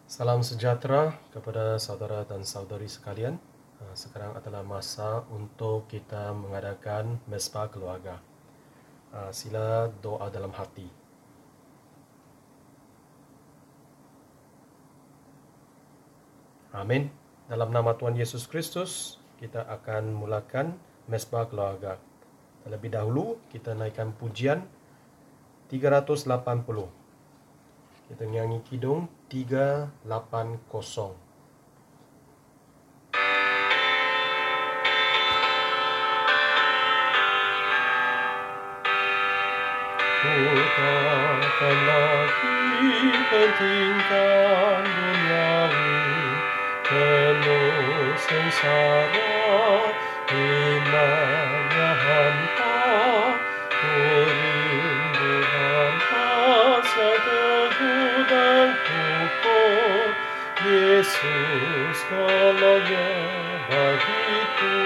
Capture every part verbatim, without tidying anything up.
Salam sejahtera kepada saudara dan saudari sekalian. Sekarang adalah masa untuk kita mengadakan mesbah keluarga. Sila doa dalam hati. Amin. Dalam nama Tuhan Yesus Kristus, kita akan mulakan mesbah keluarga. Terlebih dahulu, kita naikkan pujian tiga ratus lapan puluh. Kita nyanyi kidung tiga lapan kosong. Ku takkan lagi pentingkan duniawi, penuh sengsara, imannya hampa, ku rindu hampa teguh dan kokoh, Yesus segalanya bagiku.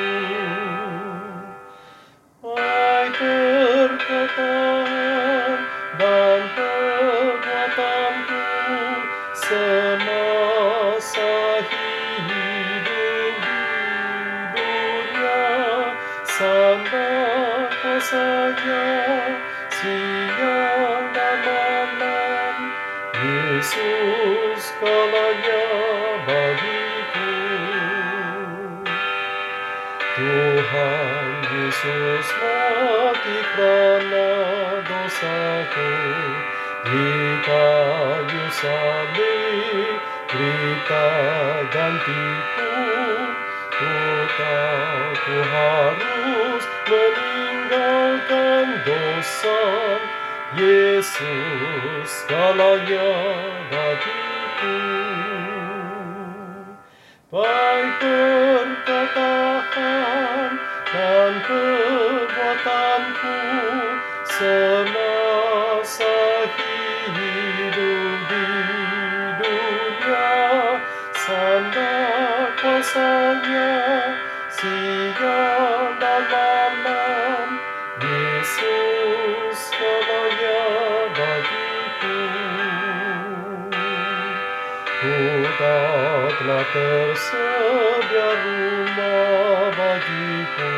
Baik perkataan dan perbuatanku semasa hidup di dunia, sandang kuasa-Nya siang dan malam, Yesus segalanya bagiku. Tuhan Yesus mati kerana dosaku, di kayu salib derita gantiku. Ku tahu ku harus meninggalkan dosa, Yesus segalanya bagiku. Baik perkataan dan perbuatanku semasa hidup di dunia, sandang kuasa-Nya siang dan malam, Yesus segalanya bagiku. Ku telah tersedia rumah bagiku,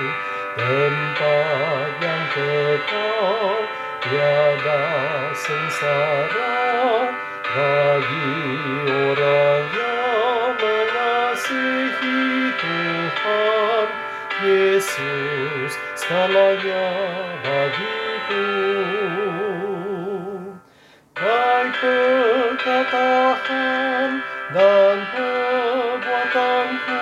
tempat yang kekal, tiada sengsara, bagi orang yang mengasihi Tuhan, Yesus segalanya bagiku. Baik perkataan dan perbuatanku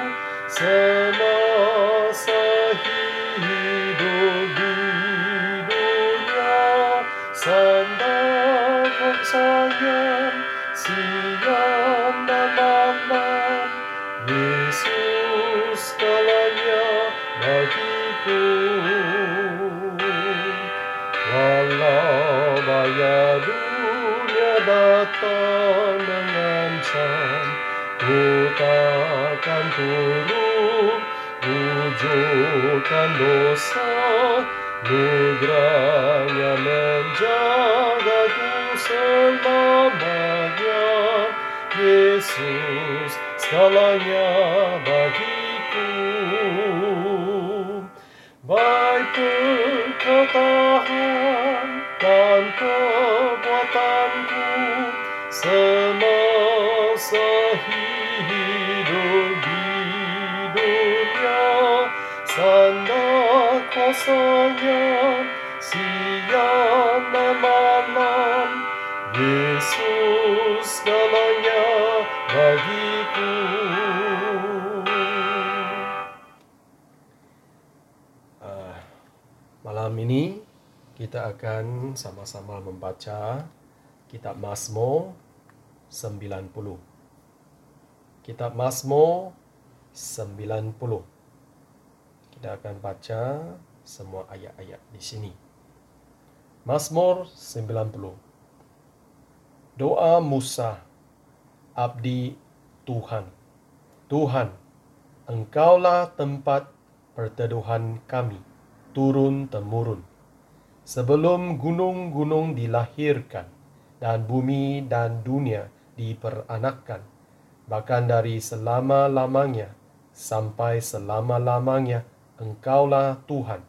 semasa hidup di dunia, sandang kuasa-Nya siang dan malam, Yesus segalanya bagiku. Walau bahaya dunia datang mengancam, ku takkan turun, wujudkan dosa, nugerah-Nya menjagaku selamanya, Yesus segalanya bagiku. Baik perkataan dan perbuatanku semasa hidup di dunia, sandang kuasa-Nya siang dan malam, Yesus segalanya bagiku. Uh, malam ini kita akan sama-sama membaca Kitab Mazmur sembilan puluh. Kitab Mazmur sembilan puluh. Kita akan baca semua ayat-ayat di sini. Mazmur sembilan puluh. Doa Musa, abdi Tuhan. Tuhan, Engkaulah tempat perteduhan kami, turun-temurun. Sebelum gunung-gunung dilahirkan dan bumi dan dunia diperanakan, bahkan dari selama-lamanya sampai selama-lamanya Engkaulah Tuhan.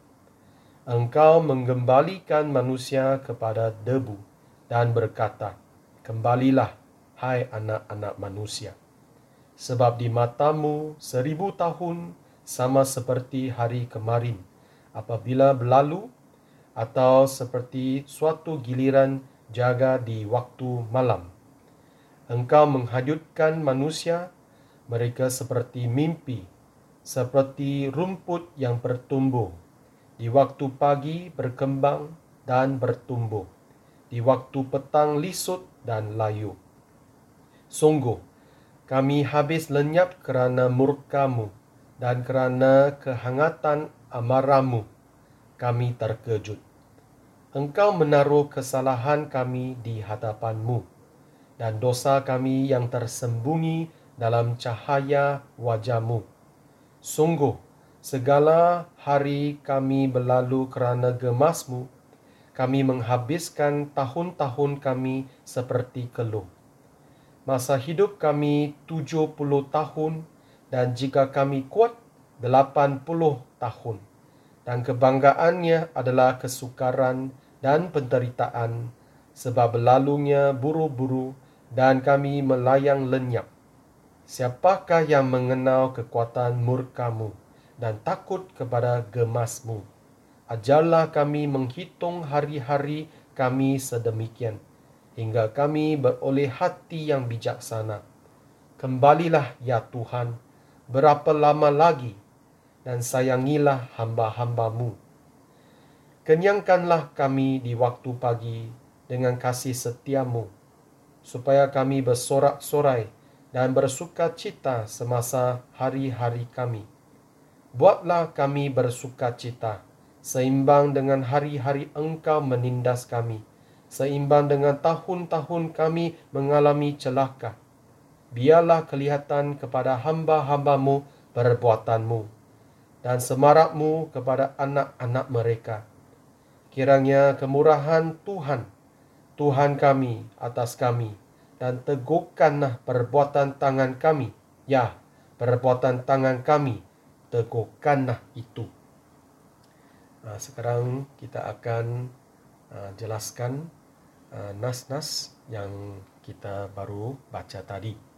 Engkau menggembalikan manusia kepada debu dan berkata, kembalilah, hai anak-anak manusia. Sebab di matamu seribu tahun sama seperti hari kemarin apabila berlalu, atau seperti suatu giliran jaga di waktu malam. Engkau menghanyutkan manusia, mereka seperti mimpi, seperti rumput yang bertumbuh. Di waktu pagi berkembang dan bertumbuh, di waktu petang lisut dan layu. Sungguh, kami habis lenyap kerana murkamu, dan kerana kehangatan amarahmu kami terkejut. Engkau menaruh kesalahan kami di hadapanmu, dan dosa kami yang tersembunyi dalam cahaya wajahmu. Sungguh, segala hari kami berlalu kerana gemasmu, kami menghabiskan tahun-tahun kami seperti keluh. Masa hidup kami tujuh puluh tahun, dan jika kami kuat, delapan puluh tahun. Dan kebanggaannya adalah kesukaran dan penderitaan, sebab berlalunya buru-buru dan kami melayang lenyap. Siapakah yang mengenal kekuatan murkamu dan takut kepada gemasmu? Ajarlah kami menghitung hari-hari kami sedemikian, hingga kami beroleh hati yang bijaksana. Kembalilah ya Tuhan, berapa lama lagi? Dan sayangilah hamba-hambamu. Kenyangkanlah kami di waktu pagi dengan kasih setiamu, supaya kami bersorak-sorai dan bersuka cita semasa hari-hari kami. Buatlah kami bersuka cita, seimbang dengan hari-hari Engkau menindas kami, seimbang dengan tahun-tahun kami mengalami celaka. Biarlah kelihatan kepada hamba-hambamu perbuatanmu, dan semarakmu kepada anak-anak mereka. Kiranya kemurahan Tuhan, Tuhan kami atas kami, dan teguhkanlah perbuatan tangan kami. Ya, perbuatan tangan kami, teguhkanlah itu. Nah, sekarang kita akan uh, jelaskan uh, nas-nas yang kita baru baca tadi.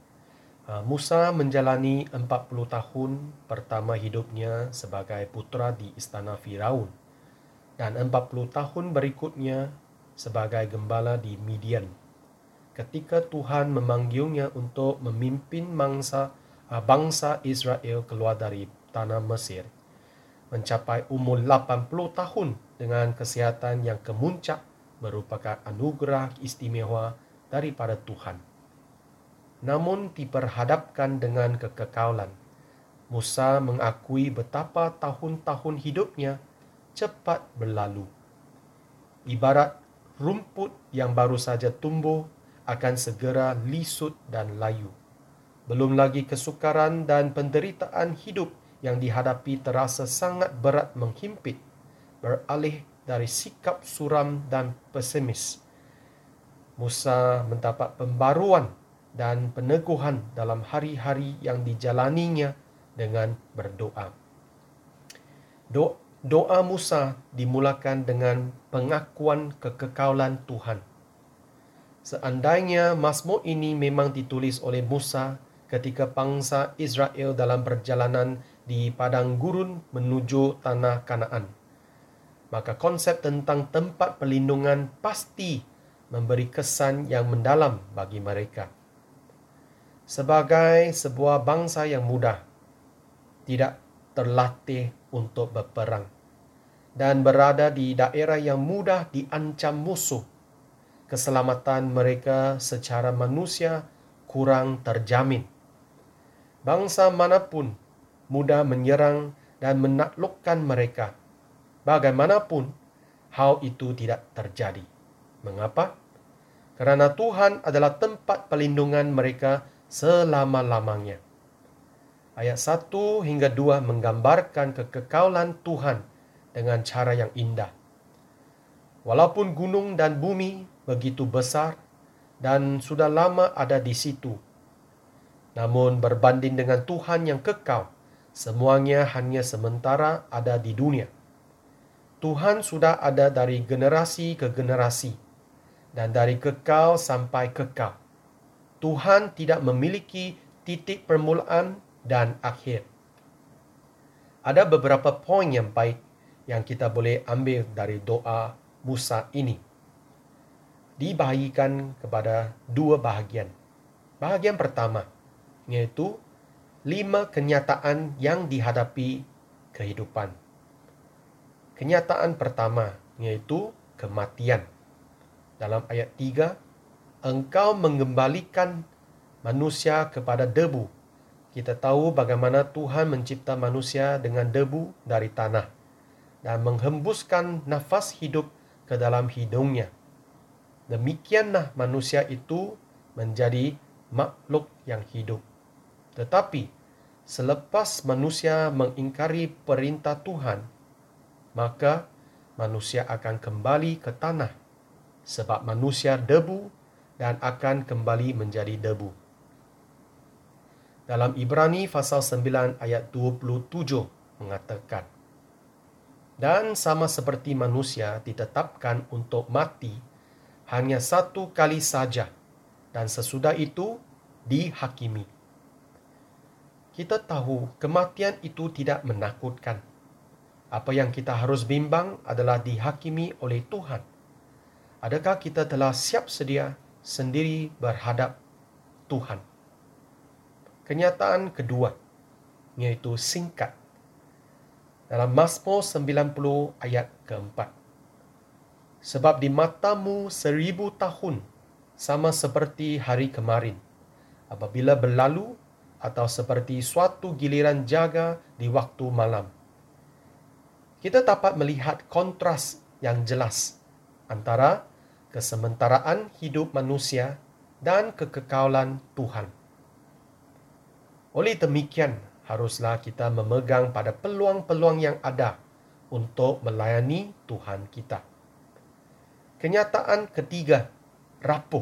Musa menjalani empat puluh tahun pertama hidupnya sebagai putera di istana Firaun, dan empat puluh tahun berikutnya sebagai gembala di Midian, ketika Tuhan memanggilnya untuk memimpin bangsa, bangsa Israel keluar dari tanah Mesir. Mencapai umur lapan puluh tahun dengan kesihatan yang kemuncak merupakan anugerah istimewa daripada Tuhan. Namun diperhadapkan dengan kekekalan, Musa mengakui betapa tahun-tahun hidupnya cepat berlalu. Ibarat rumput yang baru saja tumbuh akan segera lisut dan layu. Belum lagi kesukaran dan penderitaan hidup yang dihadapi terasa sangat berat menghimpit, beralih dari sikap suram dan pesimis. Musa mendapat pembaruan dan peneguhan dalam hari-hari yang dijalaninya dengan berdoa. Do- doa Musa dimulakan dengan pengakuan kekekalan Tuhan. Seandainya Mazmur ini memang ditulis oleh Musa ketika bangsa Israel dalam perjalanan di padang gurun menuju tanah Kanaan, maka konsep tentang tempat perlindungan pasti memberi kesan yang mendalam bagi mereka. Sebagai sebuah bangsa yang mudah, tidak terlatih untuk berperang, dan berada di daerah yang mudah diancam musuh, keselamatan mereka secara manusia kurang terjamin. Bangsa manapun mudah menyerang dan menaklukkan mereka. Bagaimanapun, hal itu tidak terjadi. Mengapa? Kerana Tuhan adalah tempat perlindungan mereka selama-lamanya. Ayat satu hingga dua menggambarkan kekekalan Tuhan dengan cara yang indah. Walaupun gunung dan bumi begitu besar dan sudah lama ada di situ. Namun berbanding dengan Tuhan yang kekal, semuanya hanya sementara ada di dunia. Tuhan sudah ada dari generasi ke generasi dan dari kekal sampai kekal. Tuhan tidak memiliki titik permulaan dan akhir. Ada beberapa poin yang baik yang kita boleh ambil dari doa Musa ini. Dibahagikan kepada dua bahagian. Bahagian pertama, yaitu lima kenyataan yang dihadapi kehidupan. Kenyataan pertama, yaitu kematian. Dalam ayat tiga, engkau mengembalikan manusia kepada debu. Kita tahu bagaimana Tuhan mencipta manusia dengan debu dari tanah dan menghembuskan nafas hidup ke dalam hidungnya. Demikianlah manusia itu menjadi makhluk yang hidup. Tetapi selepas manusia mengingkari perintah Tuhan, maka manusia akan kembali ke tanah sebab manusia debu dan akan kembali menjadi debu. Dalam Ibrani pasal sembilan ayat dua puluh tujuh mengatakan, dan sama seperti manusia ditetapkan untuk mati hanya satu kali saja, dan sesudah itu dihakimi. Kita tahu kematian itu tidak menakutkan. Apa yang kita harus bimbang adalah dihakimi oleh Tuhan. Adakah kita telah siap sedia sendiri berhadap Tuhan? Kenyataan kedua, yaitu singkat. Dalam Mazmur sembilan puluh ayat keempat. Sebab di matamu seribu tahun sama seperti hari kemarin, apabila berlalu, atau seperti suatu giliran jaga di waktu malam. Kita dapat melihat kontras yang jelas antara kesementaraan hidup manusia dan kekekalan Tuhan. Oleh demikian, haruslah kita memegang pada peluang-peluang yang ada untuk melayani Tuhan kita. Kenyataan ketiga, rapuh.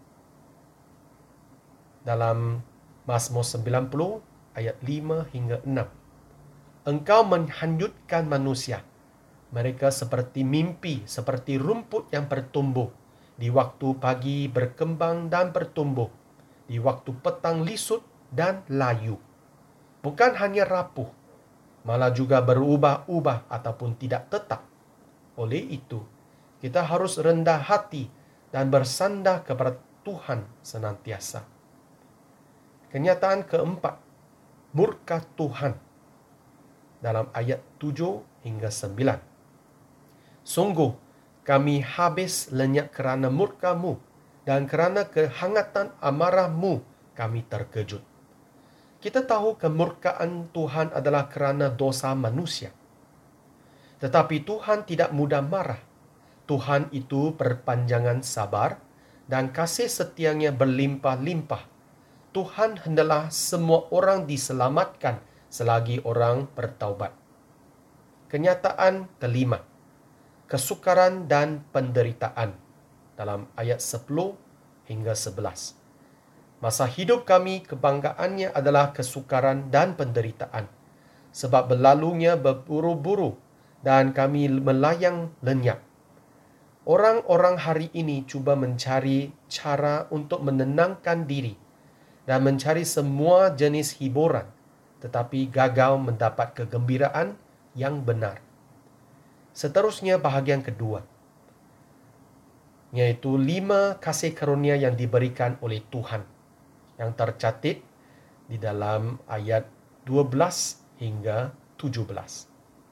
Dalam Mazmur sembilan puluh ayat lima hingga enam. Engkau menghanyutkan manusia. Mereka seperti mimpi, seperti rumput yang bertumbuh. Di waktu pagi berkembang dan bertumbuh. Di waktu petang lisut dan layu. Bukan hanya rapuh, malah juga berubah-ubah ataupun tidak tetap. Oleh itu, kita harus rendah hati dan bersandar kepada Tuhan senantiasa. Kenyataan keempat, murka Tuhan. Dalam ayat tujuh hingga sembilan. Sungguh, kami habis lenyap kerana murka-Mu, dan kerana kehangatan amarah-Mu kami terkejut. Kita tahu kemurkaan Tuhan adalah kerana dosa manusia. Tetapi Tuhan tidak mudah marah. Tuhan itu berpanjangan sabar dan kasih setianya berlimpah-limpah. Tuhan hendaklah semua orang diselamatkan selagi orang bertaubat. Kenyataan kelima, kesukaran dan penderitaan. Dalam ayat sepuluh hingga sebelas. Masa hidup kami kebanggaannya adalah kesukaran dan penderitaan. Sebab berlalunya berburu-buru dan kami melayang lenyap. Orang-orang hari ini cuba mencari cara untuk menenangkan diri dan mencari semua jenis hiburan, tetapi gagal mendapat kegembiraan yang benar. Seterusnya bahagian kedua, yaitu lima kasih karunia yang diberikan oleh Tuhan, yang tercatat di dalam ayat dua belas hingga tujuh belas.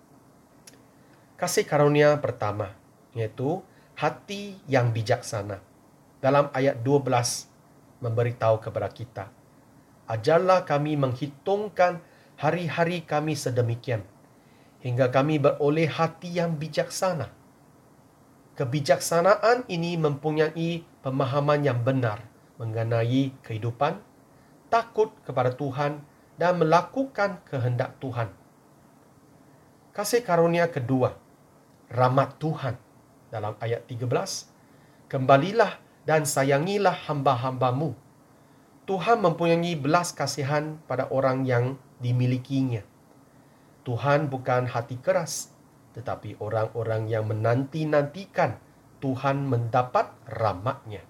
Kasih karunia pertama, yaitu hati yang bijaksana. Dalam ayat dua belas memberitahu kepada kita, ajarlah kami menghitungkan hari-hari kami sedemikian, hingga kami beroleh hati yang bijaksana. Kebijaksanaan ini mempunyai pemahaman yang benar mengenai kehidupan, takut kepada Tuhan, dan melakukan kehendak Tuhan. Kasih karunia kedua, rahmat Tuhan. Dalam ayat tiga belas, kembalilah dan sayangilah hamba-hambamu. Tuhan mempunyai belas kasihan pada orang yang dimilikinya. Tuhan bukan hati keras, tetapi orang-orang yang menanti-nantikan Tuhan mendapat rahmat-Nya.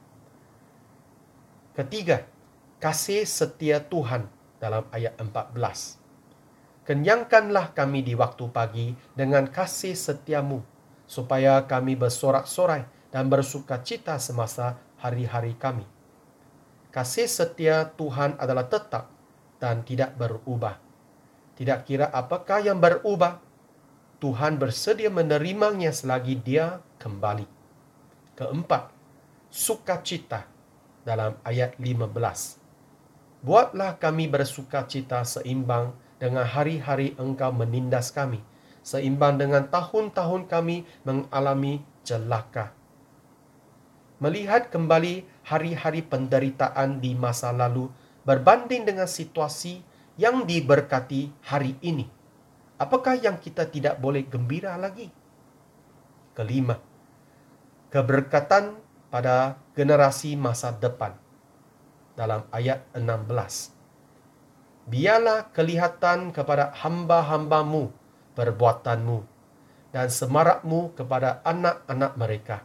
Ketiga, kasih setia Tuhan dalam ayat empat belas. Kenyangkanlah kami di waktu pagi dengan kasih setiamu, supaya kami bersorak-sorai dan bersukacita semasa hari-hari kami. Kasih setia Tuhan adalah tetap dan tidak berubah. Tidak kira apakah yang berubah, Tuhan bersedia menerimanya selagi Dia kembali. Keempat, sukacita dalam ayat lima belas. Buatlah kami bersukacita seimbang dengan hari-hari Engkau menindas kami, seimbang dengan tahun-tahun kami mengalami celaka. Melihat kembali hari-hari penderitaan di masa lalu berbanding dengan situasi yang diberkati hari ini, apakah yang kita tidak boleh gembira lagi? Kelima, keberkatan pada generasi masa depan. Dalam ayat enam belas. Biarlah kelihatan kepada hamba-hambamu perbuatanmu dan semarakmu kepada anak-anak mereka.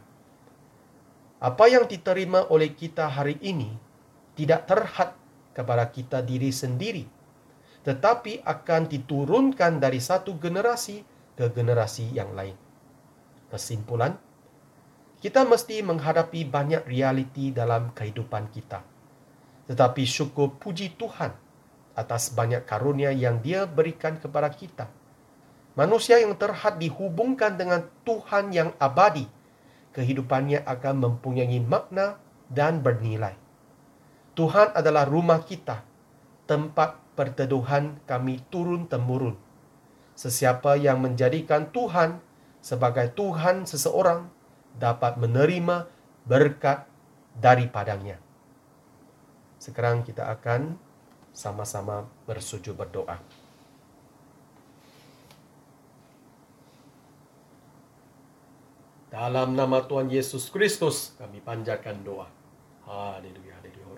Apa yang diterima oleh kita hari ini tidak terhad kepada kita diri sendiri, tetapi akan diturunkan dari satu generasi ke generasi yang lain. Kesimpulan, kita mesti menghadapi banyak realiti dalam kehidupan kita. Tetapi syukur puji Tuhan atas banyak karunia yang Dia berikan kepada kita. Manusia yang terhad dihubungkan dengan Tuhan yang abadi, kehidupannya akan mempunyai makna dan bernilai. Tuhan adalah rumah kita, tempat perteduhan kami turun-temurun. Sesiapa yang menjadikan Tuhan sebagai Tuhan seseorang dapat menerima berkat daripadanya. Sekarang kita akan sama-sama bersujud berdoa. Dalam nama Tuhan Yesus Kristus, kami panjatkan doa. Haleluya, haleluya.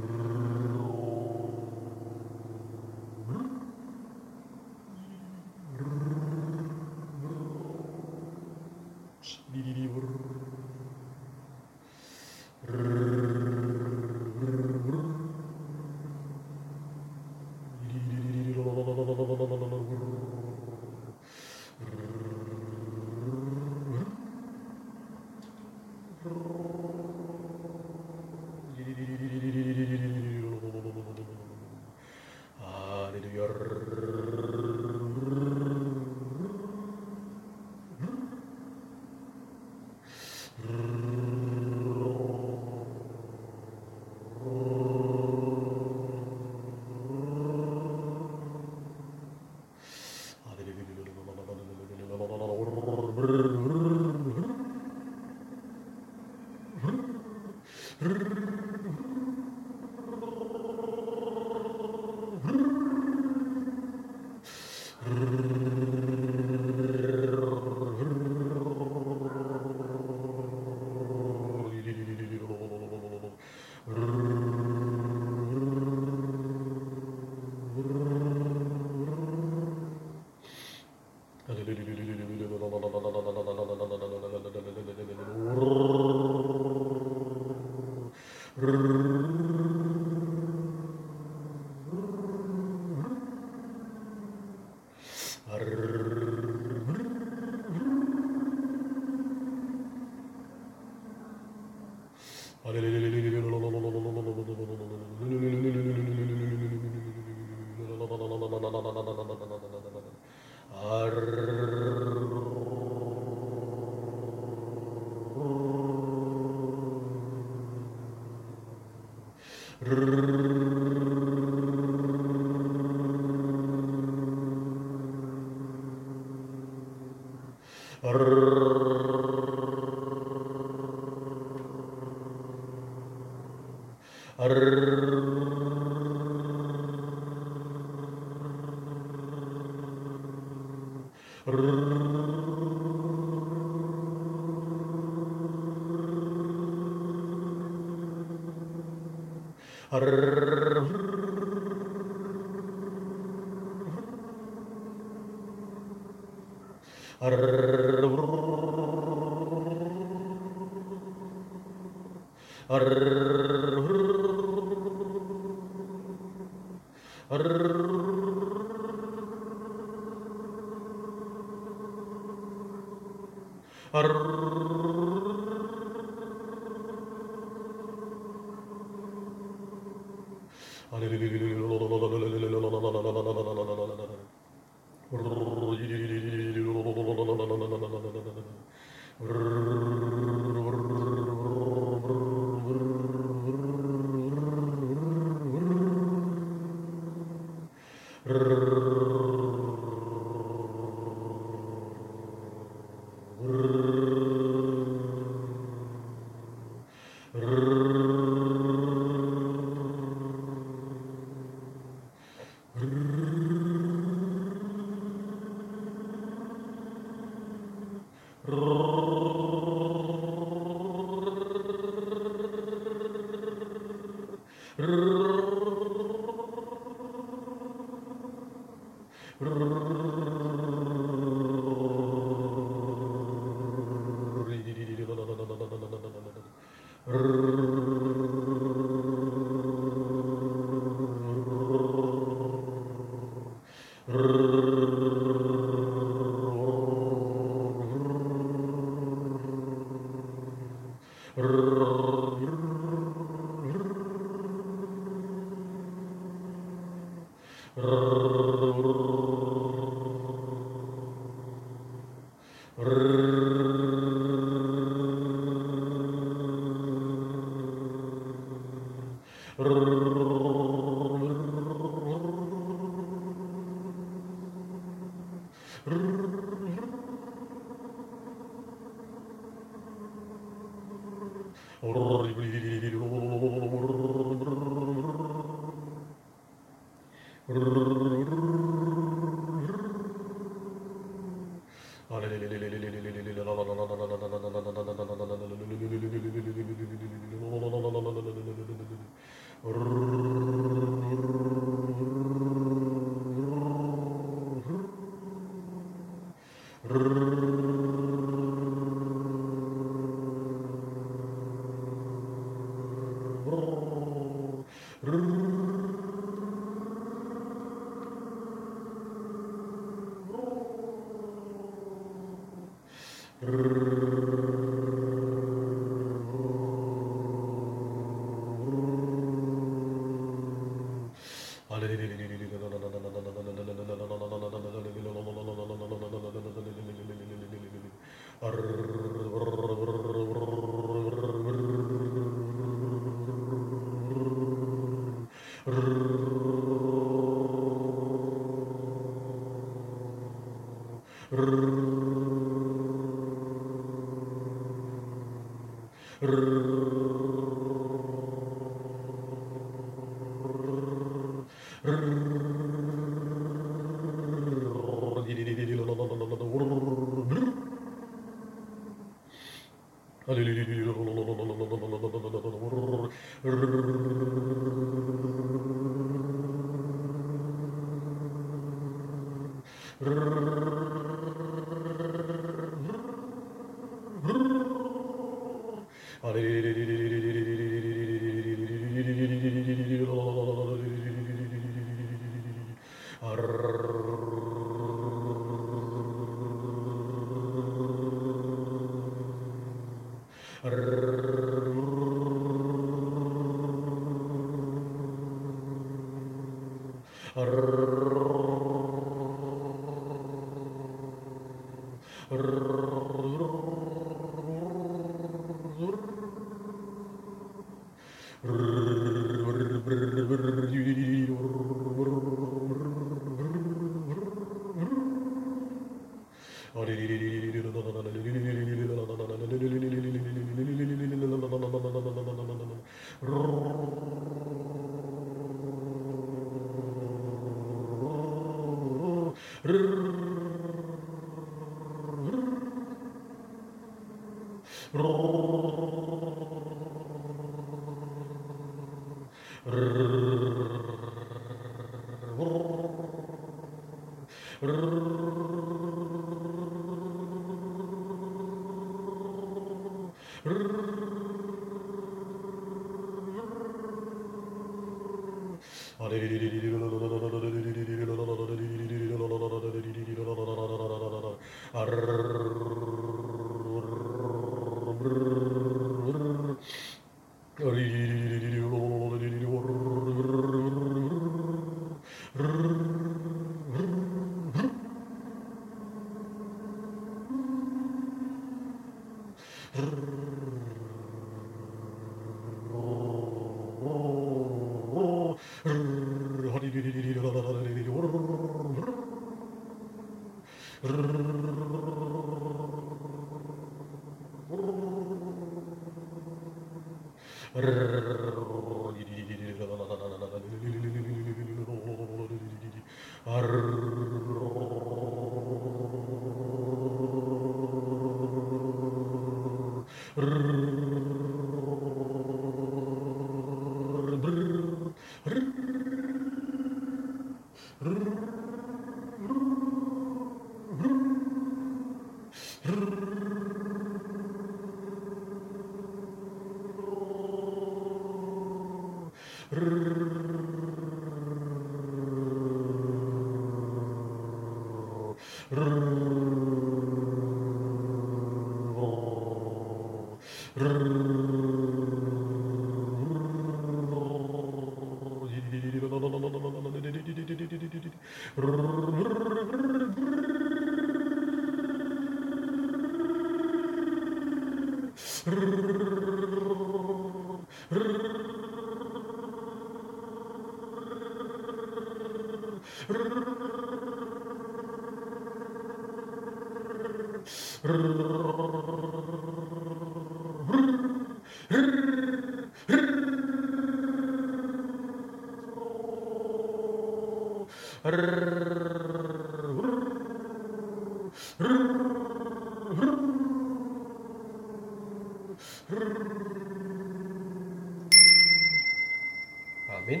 Amin.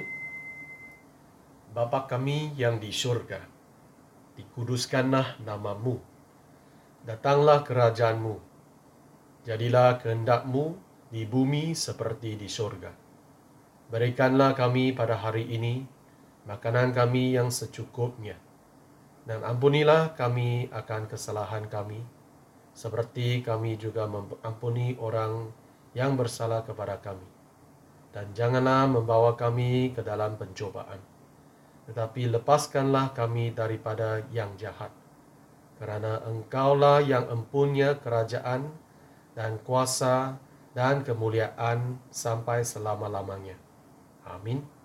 Bapa kami yang di surga, dikuduskanlah namamu. Datanglah kerajaanmu. Jadilah kehendakmu di bumi seperti di surga. Berikanlah kami pada hari ini makanan kami yang secukupnya. Dan ampunilah kami akan kesalahan kami, seperti kami juga mengampuni orang yang bersalah kepada kami. Dan janganlah membawa kami ke dalam pencobaan, tetapi lepaskanlah kami daripada yang jahat. Kerana Engkaulah yang empunya kerajaan dan kuasa dan kemuliaan sampai selama-lamanya. Amin.